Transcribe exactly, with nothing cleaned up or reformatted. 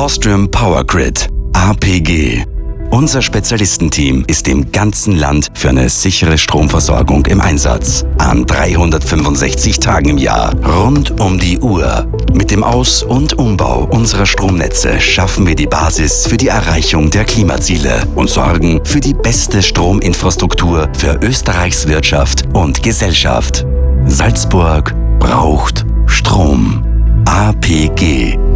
Austrian Power Grid, A P G. Unser Spezialistenteam ist im ganzen Land für eine sichere Stromversorgung im Einsatz. An dreihundertfünfundsechzig Tagen im Jahr, rund um die Uhr. Mit dem Aus- und Umbau unserer Stromnetze schaffen wir die Basis für die Erreichung der Klimaziele und sorgen für die beste Strominfrastruktur für Österreichs Wirtschaft und Gesellschaft. Salzburg braucht Strom. A P G.